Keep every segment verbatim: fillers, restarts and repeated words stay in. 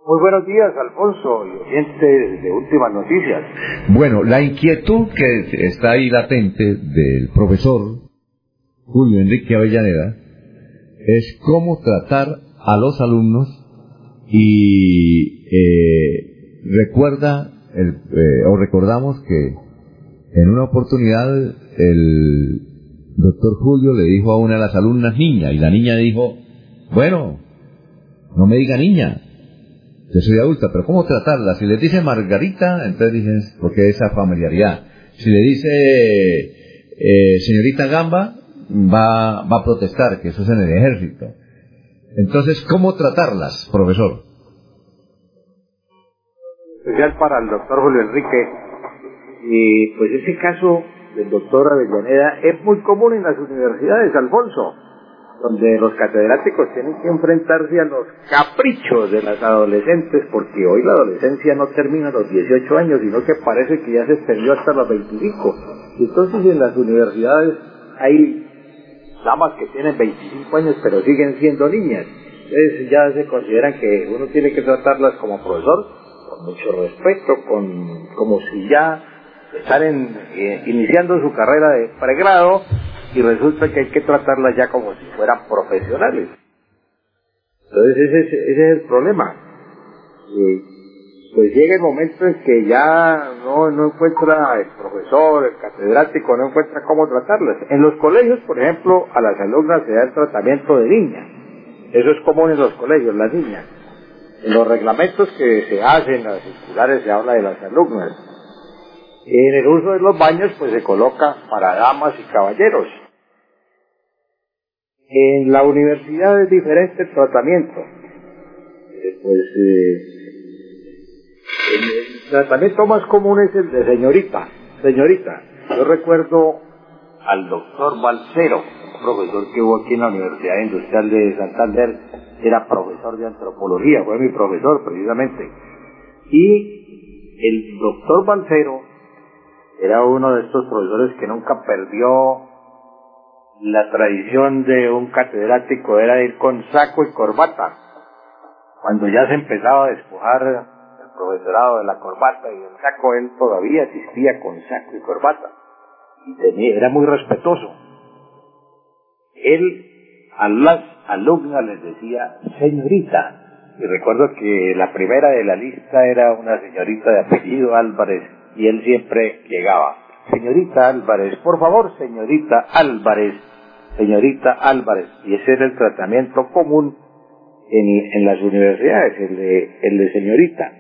Muy buenos días, Alfonso, y oyentes de Últimas Noticias. Bueno, la inquietud que está ahí latente del profesor Julio Enrique Avellaneda es cómo tratar a los alumnos y eh, recuerda el, eh, o recordamos que en una oportunidad el doctor Julio le dijo a una de las alumnas niña, y la niña dijo, bueno, no me diga niña, yo soy adulta, pero ¿cómo tratarla? Si le dice Margarita, entonces dicen, porque esa familiaridad. Si le dice eh, señorita Gamba, va, va a protestar, que eso es en el ejército. Entonces, ¿cómo tratarlas, profesor? Especial para el doctor Julio Enrique. Y pues ese caso del doctor Avellaneda es muy común en las universidades, Alfonso, donde los catedráticos tienen que enfrentarse a los caprichos de las adolescentes, porque hoy la adolescencia no termina a los dieciocho años, sino que parece que ya se extendió hasta los veinticinco. Y entonces en las universidades hay damas que tienen veinticinco años pero siguen siendo niñas. Entonces ya se consideran que uno tiene que tratarlas como profesor con mucho respeto, con como si ya están en, eh, iniciando su carrera de pregrado, y resulta que hay que tratarlas ya como si fueran profesionales. Entonces ese es, ese es el problema. Y pues llega el momento en que ya no, no encuentra el profesor, el catedrático, no encuentra cómo tratarlas. En los colegios, por ejemplo, a las alumnas se da el tratamiento de niña. Eso es común en los colegios, las niñas. En los reglamentos que se hacen, las circulares, se habla de las alumnas. En el uso de los baños, pues se coloca para damas y caballeros. En la universidad es diferente el tratamiento. Eh, pues eh, el tratamiento más común es el de señorita. Señorita, yo recuerdo al doctor Balcero, un profesor que hubo aquí en la Universidad Industrial de Santander, era profesor de antropología, fue mi profesor precisamente. Y el doctor Balcero era uno de estos profesores que nunca perdió la tradición de un catedrático, era ir con saco y corbata. Cuando ya se empezaba a despojar el profesorado de la corbata y el saco, él todavía asistía con saco y corbata. Y tenía, era muy respetuoso. Él a las alumnas les decía señorita. Y recuerdo que la primera de la lista era una señorita de apellido Álvarez, y él siempre llegaba, señorita Álvarez, por favor, señorita Álvarez, señorita Álvarez. Y ese era el tratamiento común en, en las universidades, el de, el de señorita.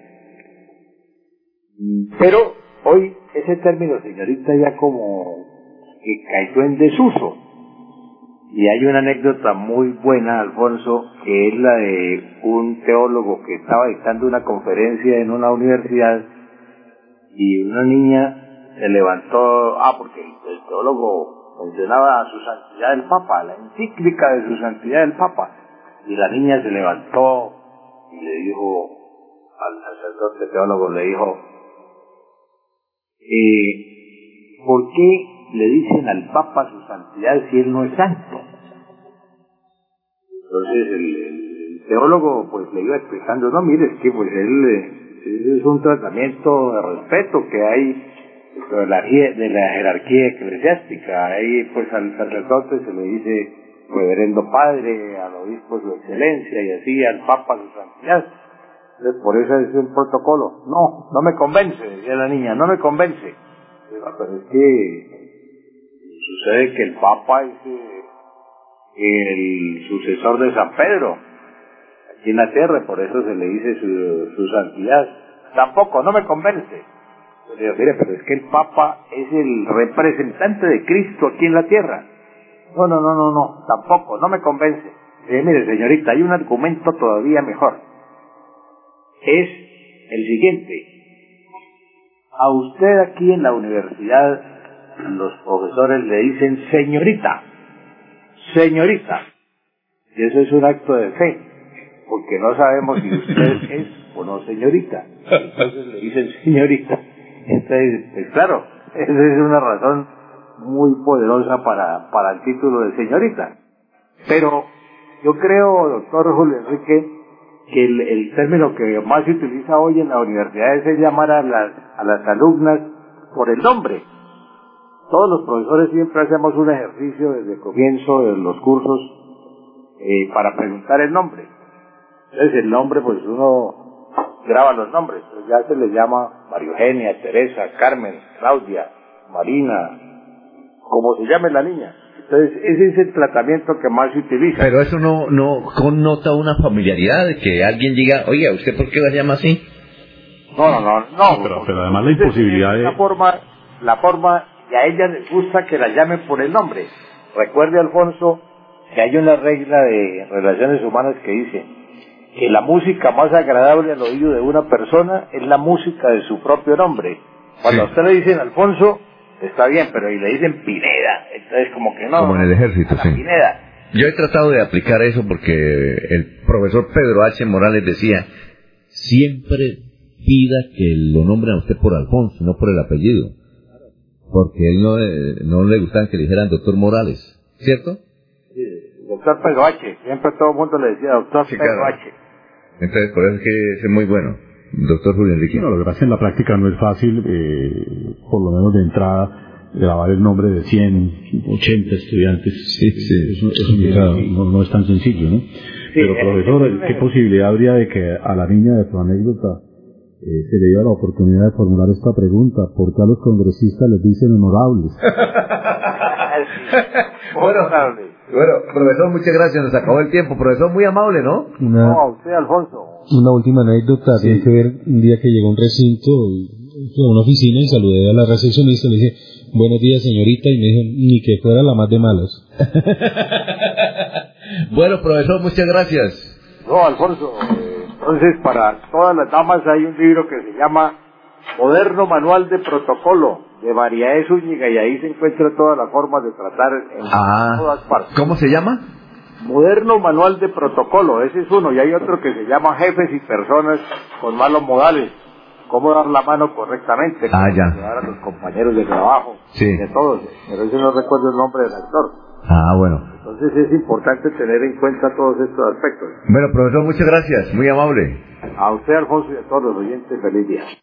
Pero hoy ese término señorita ya como que cayó en desuso. Y hay una anécdota muy buena, Alfonso, que es la de un teólogo que estaba dictando una conferencia en una universidad, y una niña se levantó, ah, porque el teólogo mencionaba a su santidad el Papa, la encíclica de su santidad el Papa, y la niña se levantó y le dijo al sacerdote teólogo, le dijo, eh, ¿por qué le dicen al Papa su santidad si él no es santo? Entonces el, el teólogo pues le iba explicando, no, mire, es que pues él... es un tratamiento de respeto que hay de la, de la jerarquía eclesiástica. Ahí pues al sacerdote se le dice reverendo padre, al obispo su excelencia, y así al papa su santidad. Entonces por eso es un protocolo. No, no me convence, decía la niña, no me convence. Pero, pero es que sucede que el papa es eh, el sucesor de San Pedro aquí en la tierra, por eso se le dice su, su santidad. Tampoco, no me convence. Yo digo, mire, pero es que el Papa es el representante de Cristo aquí en la tierra. No, no, no, no, no, tampoco, no me convence. Dice, mire, señorita, hay un argumento todavía mejor. Es el siguiente. A usted aquí en la universidad, los profesores le dicen señorita, señorita. Y eso es un acto de fe, porque no sabemos si usted es o no señorita. Entonces le dicen señorita. Entonces, pues claro, esa es una razón muy poderosa para, para el título de señorita. Pero yo creo, doctor Julio Enrique, que el, el término que más se utiliza hoy en las universidades es llamar a las, a las alumnas por el nombre. Todos los profesores siempre hacemos un ejercicio desde el comienzo de los cursos eh, para preguntar el nombre. Entonces el nombre, pues uno graba los nombres, pues ya se les llama María Eugenia, Teresa, Carmen, Claudia, Marina, como se llame la niña. Entonces ese es el tratamiento que más se utiliza. Pero eso no no connota una familiaridad, de que alguien diga, oiga, ¿usted por qué la llama así? No, no, no, no. Pero, pero además la imposibilidad de... La forma, la forma, y a ella les gusta que la llamen por el nombre. Recuerde, Alfonso, que hay una regla de relaciones humanas que dice que la música más agradable al oído de una persona es la música de su propio nombre. Cuando Sí. a usted le dicen Alfonso, está bien, pero y le dicen Pineda, entonces como que no. Como en el ejército, a la sí. Pineda. Yo he tratado de aplicar eso porque el profesor Pedro H. Morales decía, siempre pida que lo nombren a usted por Alfonso, no por el apellido. Porque él no, eh, no le gustaba que le dijeran doctor Morales, ¿cierto? Sí, doctor Pedro H. Siempre todo el mundo le decía doctor Sí, Pedro claro. H. Entonces, por eso es que es muy bueno. Doctor Julio Enrique. No, lo que pasa es que en la práctica no es fácil, eh, por lo menos de entrada, grabar el nombre de cien, ochenta estudiantes. Sí, sí. Eso, eso no, no es tan sencillo, ¿no? Pero, es- profesor, es- ¿qué posibilidad habría de que a la niña de su anécdota eh, se le diera la oportunidad de formular esta pregunta? ¿Por qué a los congresistas les dicen honorables? Bueno, bueno, profesor, muchas gracias, nos acabó el tiempo. Profesor, muy amable, ¿no? Una, No, a usted, Alfonso. una última anécdota, tiene que ver un día que llegó a un recinto, fui a una oficina y saludé a la recepcionista, le dije, buenos días señorita, y me dijo, ni que fuera la más de malas. Bueno, profesor, muchas gracias. No, Alfonso, eh, entonces para todas las damas hay un libro que se llama Moderno Manual de Protocolo, de María E. Zúñiga, y ahí se encuentra todas las formas de tratar en Ah, todas partes. ¿cómo se llama? Moderno Manual de Protocolo, ese es uno, y hay otro que se llama Jefes y Personas con Malos Modales, cómo dar la mano correctamente, Ah, cómo ya. ayudar a los compañeros de trabajo, Sí. de todos, pero ese no recuerdo el nombre del actor. Ah, bueno. Entonces es importante tener en cuenta todos estos aspectos. Bueno, profesor, muchas gracias, muy amable. A usted, Alfonso, y a todos los oyentes, feliz día.